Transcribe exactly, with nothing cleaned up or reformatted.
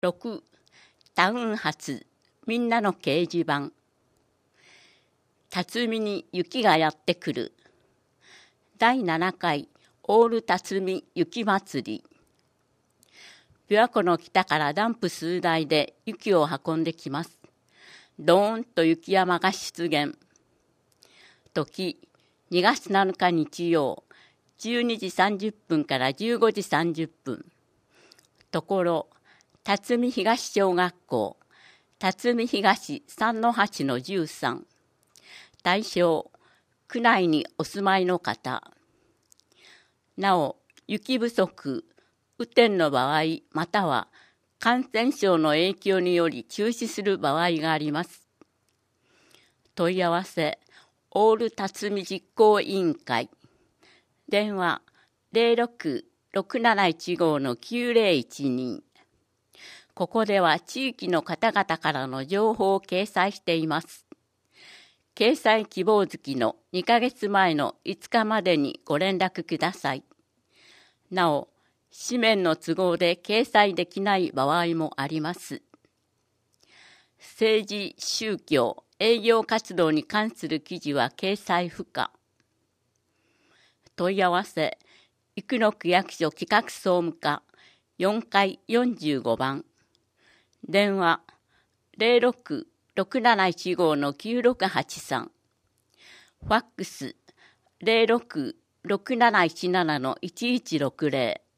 ろくタウン発みんなの掲示板。辰巳に雪がやってくる。だいななかいオール辰巳雪まつり。琵琶湖の北からダンプ数台で雪を運んできます。ドーンと雪山が出現。時にがつなのか日曜、じゅうにじさんじゅっぷんからじゅうごじさんじゅっぷん。ところ、辰巳東小学校、辰巳東さんのはちのじゅうさん。対象、区内にお住まいの方。なお、雪不足、雨天の場合、または感染症の影響により中止する場合があります。問い合わせ、オール辰巳実行委員会。電話、ゼロろく ろくなないちご のきゅうゼロいちに。ここでは地域の方々からの情報を掲載しています。掲載希望月のにかげつまえのいつかまでにご連絡ください。なお、紙面の都合で掲載できない場合もあります。政治、宗教、営業活動に関する記事は掲載不可。問い合わせ、生野区役所企画総務課よんかいよんじゅうごばん。電話、ゼロろく ろくなないちご のきゅうろくはちさん。ファックス、ゼロろく ろくなないちなな のいちいちろくゼロ。